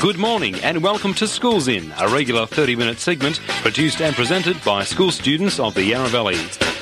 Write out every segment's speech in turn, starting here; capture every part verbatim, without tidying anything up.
Good morning and welcome to Schools In, a regular thirty-minute segment produced and presented by school students of the Yarra Valley.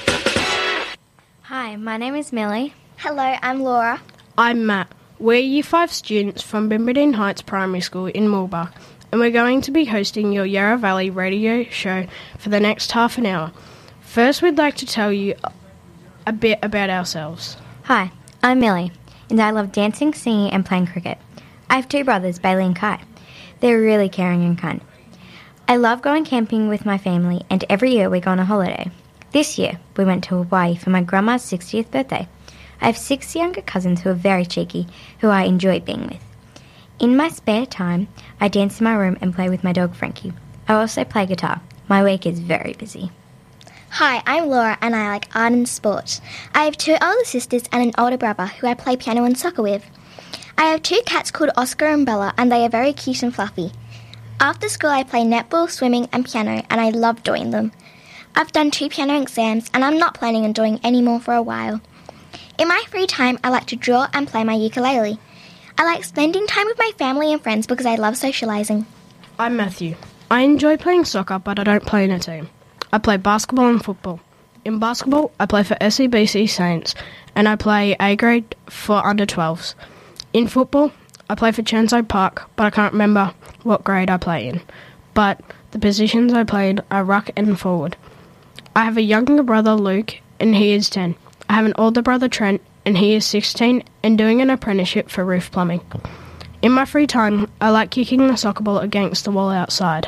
Hi, my name is Millie. Hello, I'm Laura. I'm Matt. We're Year five students from Bimberdine Heights Primary School in Mulbach, and we're going to be hosting your Yarra Valley radio show for the next half an hour. First, we'd like to tell you a bit about ourselves. Hi, I'm Millie, and I love dancing, singing and playing cricket. I have two brothers, Bailey and Kai. They're really caring and kind. I love going camping with my family, and every year we go on a holiday. This year, we went to Hawaii for my grandma's sixtieth birthday. I have six younger cousins who are very cheeky, who I enjoy being with. In my spare time, I dance in my room and play with my dog Frankie. I also play guitar. My week is very busy. Hi, I'm Laura and I like art and sport. I have two older sisters and an older brother who I play piano and soccer with. I have two cats called Oscar and Bella and they are very cute and fluffy. After school I play netball, swimming and piano and I love doing them. I've done two piano exams and I'm not planning on doing any more for a while. In my free time I like to draw and play my ukulele. I like spending time with my family and friends because I love socialising. I'm Matthew. I enjoy playing soccer but I don't play in a team. I play basketball and football. In basketball I play for S E B C Saints and I play A grade for under twelves. In football, I play for Chenzo Park, but I can't remember what grade I play in. But the positions I played are ruck and forward. I have a younger brother, Luke, and he is ten. I have an older brother, Trent, and he is sixteen and doing an apprenticeship for roof plumbing. In my free time, I like kicking the soccer ball against the wall outside.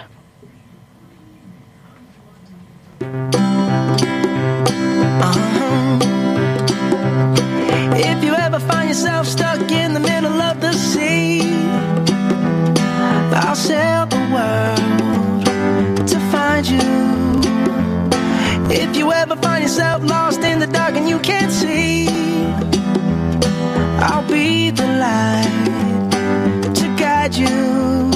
If you ever find yourself stuck in the middle of the sea, I'll sail the world to find you. If you ever find yourself lost in the dark and you can't see, I'll be the light to guide you.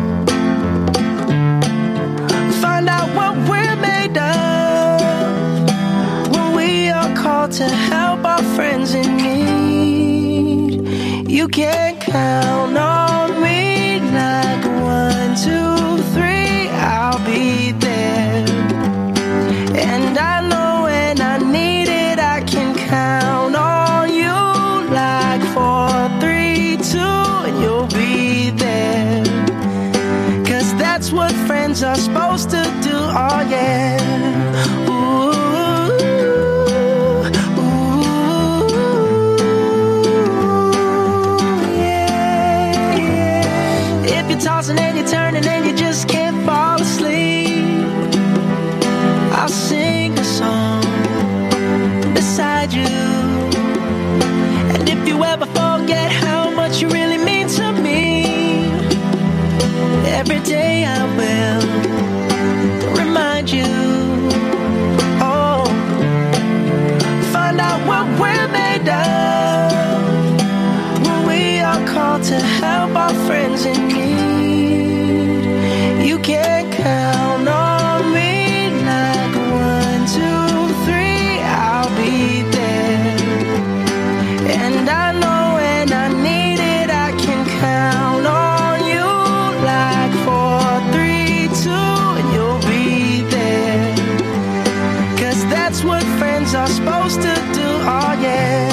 Find out what we're made of when we are called to help our friends in need. You can count on me like one, two, three, I'll be there. And I know when I need it, I can count on you like four, three, two, and you'll be there. Cause that's what friends are supposed to do, oh yeah. Ooh. Tossing and you're turning and you just can't fall asleep, I'll sing a song beside you. And if you ever forget how much you really mean to me, every day I will remind you. Oh, find out what we're made of when we are called to help our friends in need. You can count on me like one, two, three, I'll be there. And I know when I need it, I can count on you like four, three, two, and you'll be there. Cause that's what friends are supposed to do, oh yeah.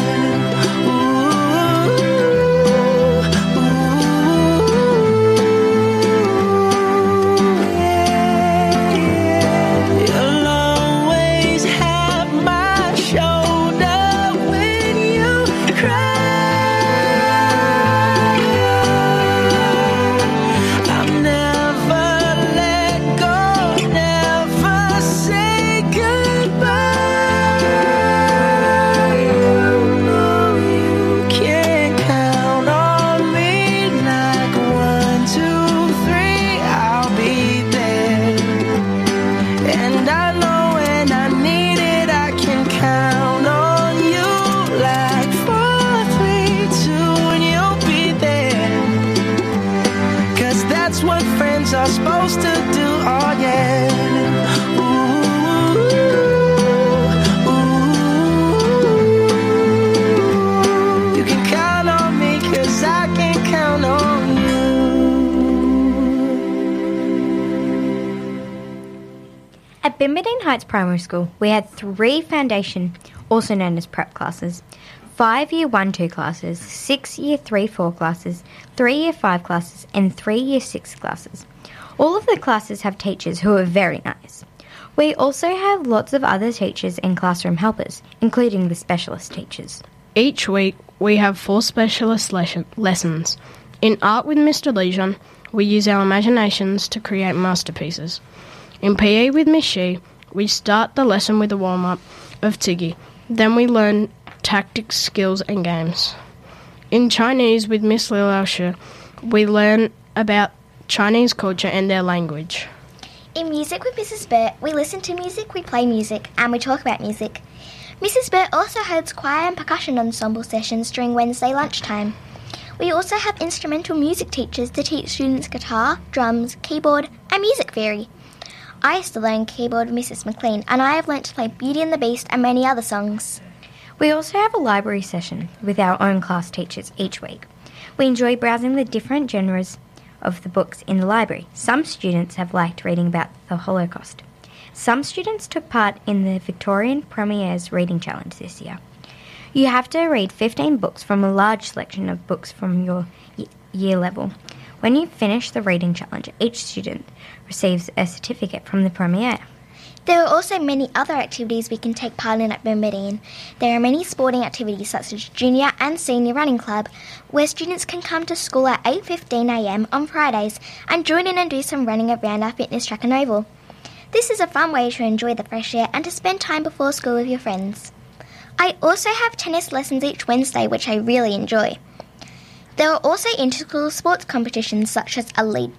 Bimbadine Heights Primary School, we had three foundation, also known as prep classes, five Year one two classes, six Year three four classes, three Year five classes, and three Year six classes. All of the classes have teachers who are very nice. We also have lots of other teachers and classroom helpers, including the specialist teachers. Each week, we have four specialist lesson- lessons. In Art with Mister Legion, we use our imaginations to create masterpieces. In P E with Miss Shi, we start the lesson with a warm-up of Tiggy. Then we learn tactics, skills and games. In Chinese with Miss Liu Lao Shi, we learn about Chinese culture and their language. In Music with Missus Burt, we listen to music, we play music, and we talk about music. Missus Burt also holds choir and percussion ensemble sessions during Wednesday lunchtime. We also have instrumental music teachers to teach students guitar, drums, keyboard, and music theory. I used to learn keyboard with Missus McLean, and I have learnt to play Beauty and the Beast and many other songs. We also have a library session with our own class teachers each week. We enjoy browsing the different genres of the books in the library. Some students have liked reading about the Holocaust. Some students took part in the Victorian Premier's Reading Challenge this year. You have to read fifteen books from a large selection of books from your y- year level. When you finish the reading challenge, each student receives a certificate from the Premier. There are also many other activities we can take part in at Bimbadine. There are many sporting activities such as Junior and Senior Running Club, where students can come to school at eight fifteen a m on Fridays and join in and do some running around our fitness track and oval. This is a fun way to enjoy the fresh air and to spend time before school with your friends. I also have tennis lessons each Wednesday, which I really enjoy. There are also inter-school sports competitions such as elite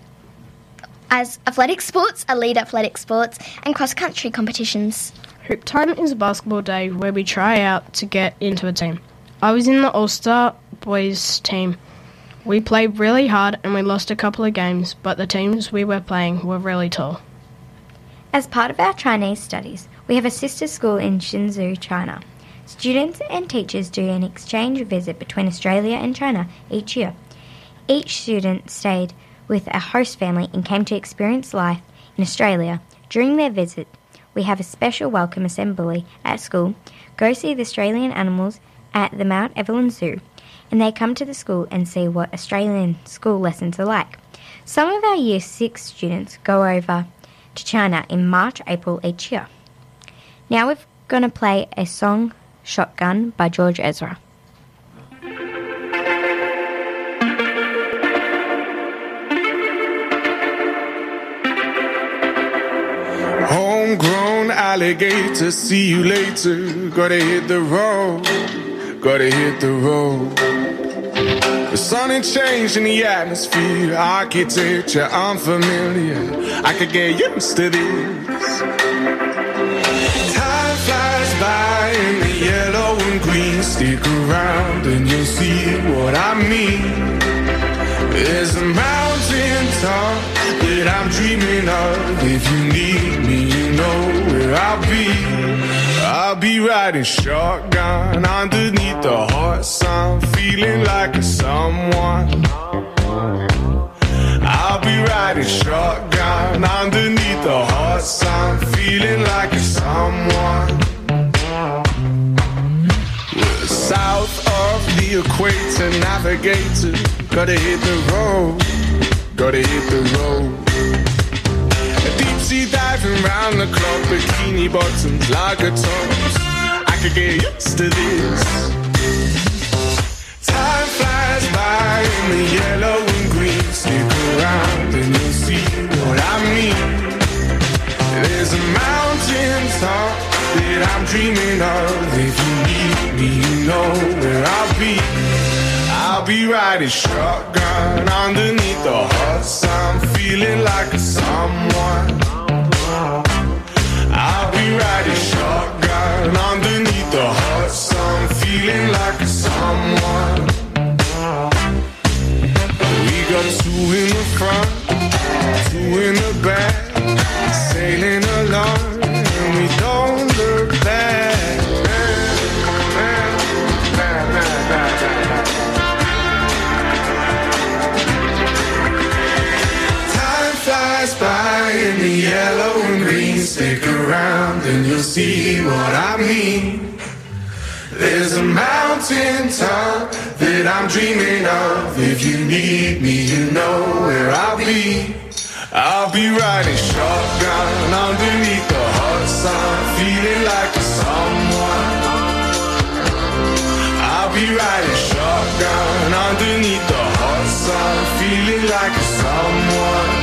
as athletic sports, elite athletic sports, and cross-country competitions. Hoop Time is a basketball day where we try out to get into a team. I was in the All-Star Boys team. We played really hard and we lost a couple of games, but the teams we were playing were really tall. As part of our Chinese studies, we have a sister school in Hsinchu, China. Students and teachers do an exchange visit between Australia and China each year. Each student stayed with a host family and came to experience life in Australia. During their visit, we have a special welcome assembly at school, go see the Australian animals at the Mount Evelyn Zoo, and they come to the school and see what Australian school lessons are like. Some of our Year six students go over to China in March, April each year. Now we're going to play a song, Shotgun, by George Ezra. Homegrown alligator, see you later. Gotta hit the road, gotta hit the road. The sun ain't changed in the atmosphere, architecture unfamiliar. I could get used to this. Time flies by in the yellow and green. Stick around and you'll see what I mean. There's a mountain top that I'm dreaming of. If you need me, you know where I'll be. I'll be riding shotgun underneath the hot sun, feeling like a someone. I'll be riding shotgun underneath the hot sun, feeling like a someone. We're south of the equator, navigator. Gotta hit the road, gotta hit the road. Deep sea diving round the clock, bikini bottoms, lager tops. I could get used to this. Time flies by in the yellow and green. Stick around and you'll see what I mean. There's a mountain top that I'm dreaming of. If you need me, you know where I'll be. I'll be riding shotgun underneath the hot sun, feeling like a someone. I'll be riding shotgun underneath the hot sun, feeling like a someone. We got two in the front, two in the back, sailing along, and we don't look back. By in the yellow and green, stick around. wanna see what I mean. There's a mountain top that I'm dreaming of. If you need me, you know where I'll be. I'll be riding shotgun underneath the hot sun, feeling like a someone. I'll be riding shotgun underneath the hot sun, feeling like a someone.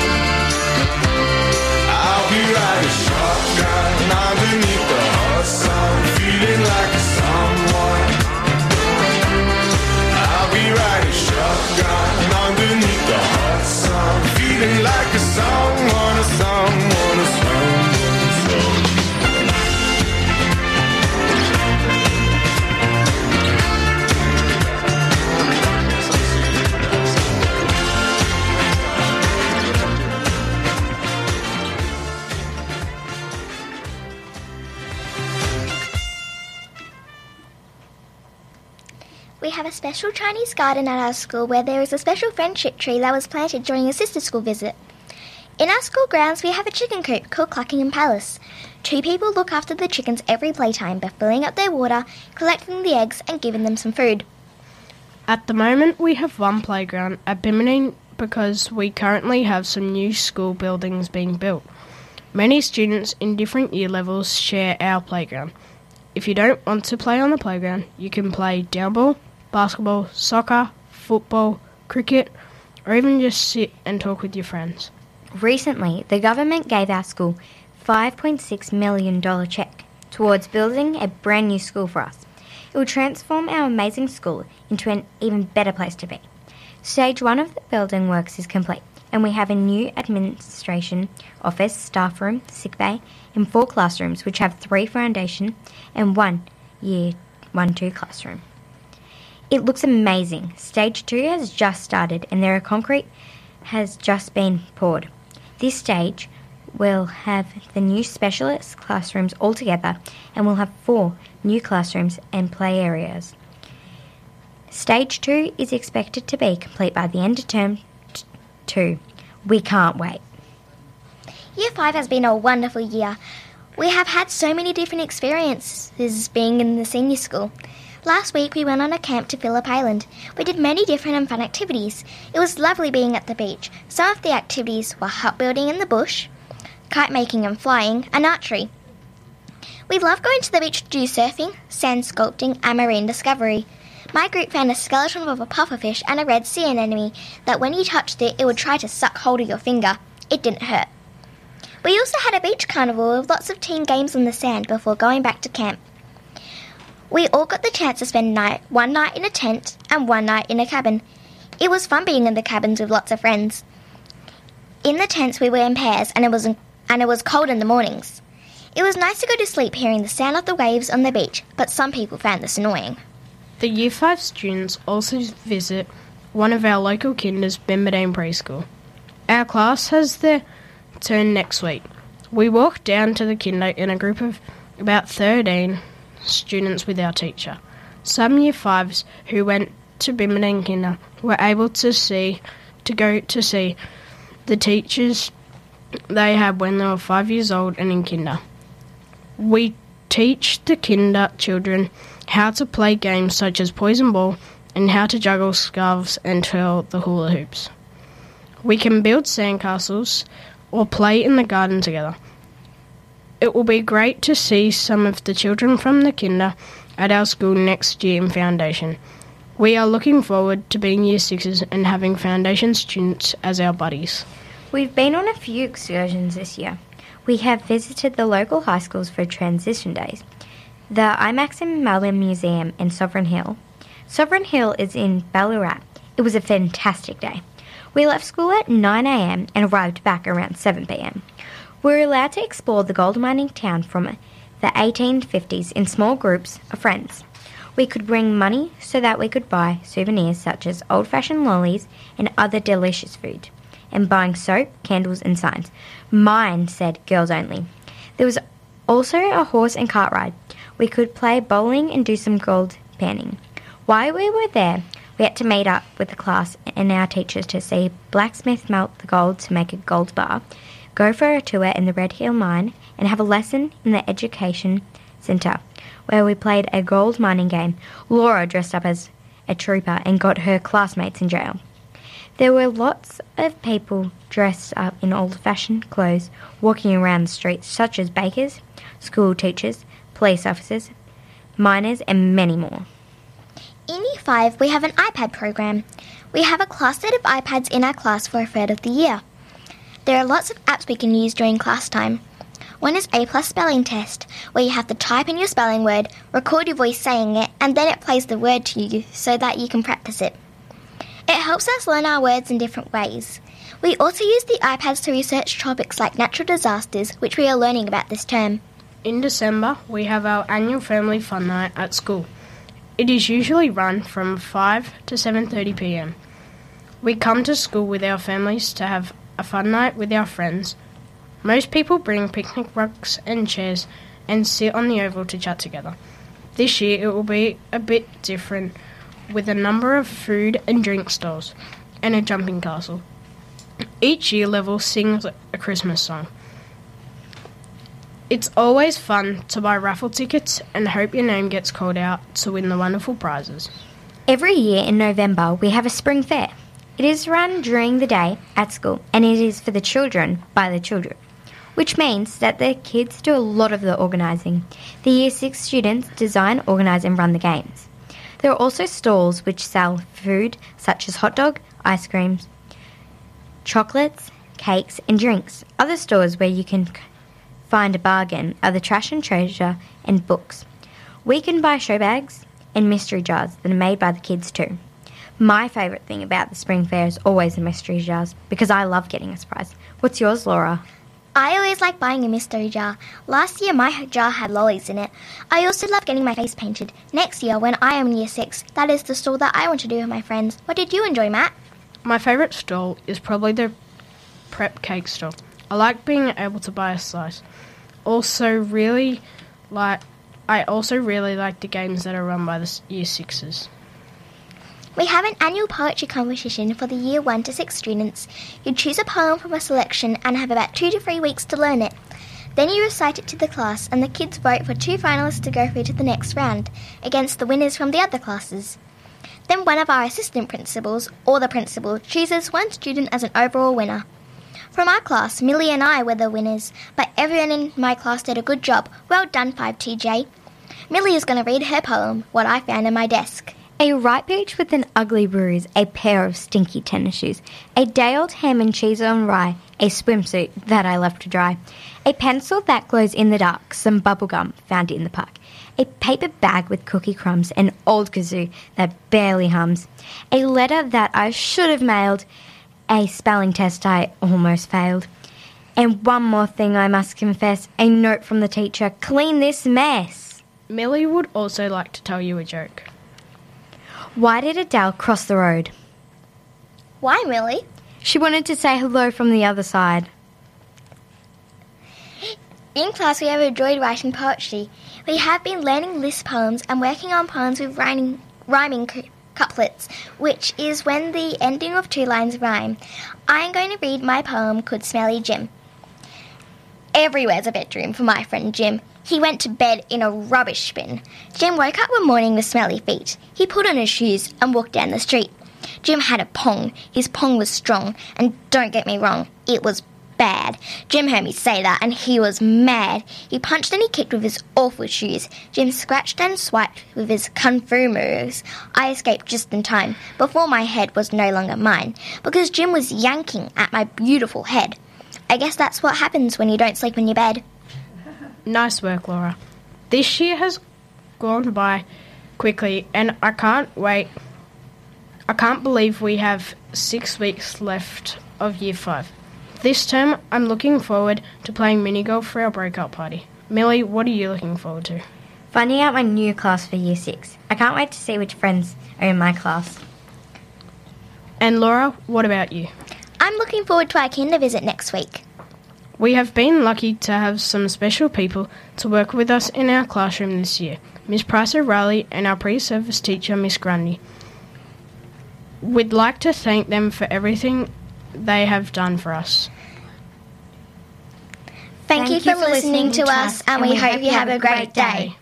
I'll be riding shotgun underneath the hot sun, feeling like a someone. I'll be riding shotgun underneath the hot sun, feeling like a someone, a someone, a someone, someone. We have a special Chinese garden at our school where there is a special friendship tree that was planted during a sister school visit. In our school grounds, we have a chicken coop called Cluckingham Palace. Two people look after the chickens every playtime by filling up their water, collecting the eggs and giving them some food. At the moment, we have one playground at Bimini because we currently have some new school buildings being built. Many students in different year levels share our playground. If you don't want to play on the playground, you can play downball, basketball, soccer, football, cricket, or even just sit and talk with your friends. Recently, the government gave our school a five point six million dollars cheque towards building a brand new school for us. It will transform our amazing school into an even better place to be. Stage one of the building works is complete, and we have a new administration office, staff room, sick bay, and four classrooms, which have three foundation and one year one two classroom. It looks amazing. Stage two has just started, and there are concrete has just been poured. This stage will have the new specialist classrooms all together, and we'll have four new classrooms and play areas. Stage two is expected to be complete by the end of term t- two. We can't wait. Year five has been a wonderful year. We have had so many different experiences being in the senior school. Last week we went on a camp to Phillip Island. We did many different and fun activities. It was lovely being at the beach. Some of the activities were hut building in the bush, kite making and flying, and archery. We love going to the beach to do surfing, sand sculpting, and marine discovery. My group found a skeleton of a pufferfish and a red sea anemone that when you touched it, it would try to suck hold of your finger. It didn't hurt. We also had a beach carnival with lots of team games on the sand before going back to camp. We all got the chance to spend night, one night in a tent and one night in a cabin. It was fun being in the cabins with lots of friends. In the tents we were in pairs and it was and it was cold in the mornings. It was nice to go to sleep hearing the sound of the waves on the beach, but some people found this annoying. The Year five students also visit one of our local kinders, Benberdine Preschool. Our class has their turn next week. We walked down to the kinder in a group of about thirteen students with our teacher. Some Year fives who went to Benberdine Kinder were able to see to go to see the teachers they had when they were five years old and in kinder. We teach the kinder children how to play games such as poison ball and how to juggle scarves and twirl the hula hoops. We can build sandcastles or play in the garden together. It will be great to see some of the children from the kinder at our school next year in Foundation. We are looking forward to being Year sixes and having Foundation students as our buddies. We've been on a few excursions this year. We have visited the local high schools for transition days, the IMAX in Melbourne Museum and Sovereign Hill. Sovereign Hill is in Ballarat. It was a fantastic day. We left school at nine a.m. and arrived back around seven p.m. We were allowed to explore the gold mining town from the eighteen fifties in small groups of friends. We could bring money so that we could buy souvenirs such as old-fashioned lollies and other delicious food, and buying soap, candles and signs. Mine said girls only. There was also a horse and cart ride. We could play bowling and do some gold panning. While we were there, we had to meet up with the class and our teachers to see blacksmith melt the gold to make a gold bar, go for a tour in the Red Hill Mine, and have a lesson in the Education Centre, where we played a gold mining game. Laura dressed up as a trooper and got her classmates in jail. There were lots of people dressed up in old-fashioned clothes walking around the streets, such as bakers, school teachers, police officers, miners, and many more. In Year five, we have an iPad program. We have a class set of iPads in our class for a third of the year. There are lots of apps we can use during class time. One is A Plus Spelling Test, where you have to type in your spelling word, record your voice saying it, and then it plays the word to you so that you can practice it. It helps us learn our words in different ways. We also use the iPads to research topics like natural disasters, which we are learning about this term. In December, we have our annual family fun night at school. It is usually run from five to seven thirty p m. We come to school with our families to have a fun night with our friends. Most people bring picnic rugs and chairs and sit on the oval to chat together. This year it will be a bit different, with a number of food and drink stalls and a jumping castle. Each year level sings a Christmas song. It's always fun to buy raffle tickets and hope your name gets called out to win the wonderful prizes. Every year in November, we have a spring fair. It is run during the day at school, and it is for the children by the children, which means that the kids do a lot of the organising. The Year six students design, organise and run the games. There are also stalls which sell food such as hot dog, ice creams, chocolates, cakes and drinks. Other stores where you can find a bargain are the Trash and Treasure and books. We can buy show bags and mystery jars that are made by the kids too. My favourite thing about the spring fair is always the mystery jars because I love getting a surprise. What's yours, Laura? I always like buying a mystery jar. Last year my jar had lollies in it. I also love getting my face painted. Next year when I am in year six, that is the stall that I want to do with my friends. What did you enjoy, Matt? My favourite stall is probably the prep cake stall. I like being able to buy a slice. Also really like I also really like the games that are run by the year sixes. We have an annual poetry competition for the year one to six students. You choose a poem from a selection and have about two to three weeks to learn it. Then you recite it to the class and the kids vote for two finalists to go through to the next round, against the winners from the other classes. Then one of our assistant principals, or the principal, chooses one student as an overall winner. From our class, Millie and I were the winners, but everyone in my class did a good job. Well done, five T J. Millie is going to read her poem, What I Found in My Desk. A ripe peach with an ugly bruise, a pair of stinky tennis shoes, a day-old ham and cheese on rye, a swimsuit that I left to dry, a pencil that glows in the dark, some bubble gum found in the park, a paper bag with cookie crumbs, an old kazoo that barely hums, a letter that I should have mailed, a spelling test I almost failed, and one more thing I must confess, a note from the teacher, clean this mess. Millie would also like to tell you a joke. Why did Adele cross the road? Why, Millie? She wanted to say hello from the other side. In class we have enjoyed writing poetry. We have been learning list poems and working on poems with rhyming, rhyming cu- couplets, which is when the ending of two lines rhyme. I am going to read my poem called Smelly Jim. Everywhere's a bedroom for my friend Jim. He went to bed in a rubbish bin. Jim woke up one morning with smelly feet. He put on his shoes and walked down the street. Jim had a pong. His pong was strong. And don't get me wrong, it was bad. Jim heard me say that and he was mad. He punched and he kicked with his awful shoes. Jim scratched and swiped with his kung fu moves. I escaped just in time, before my head was no longer mine, because Jim was yanking at my beautiful head. I guess that's what happens when you don't sleep in your bed. Nice work, Laura. This year has gone by quickly and I can't wait. I can't believe we have six weeks left of year five. This term, I'm looking forward to playing mini golf for our breakout party. Millie, what are you looking forward to? Finding out my new class for year six. I can't wait to see which friends are in my class. And Laura, what about you? I'm looking forward to our kinder visit next week. We have been lucky to have some special people to work with us in our classroom this year. Miss Price O'Reilly and our pre-service teacher, Miss Grundy. We'd like to thank them for everything they have done for us. Thank, you for listening to us, and we hope you have a great day.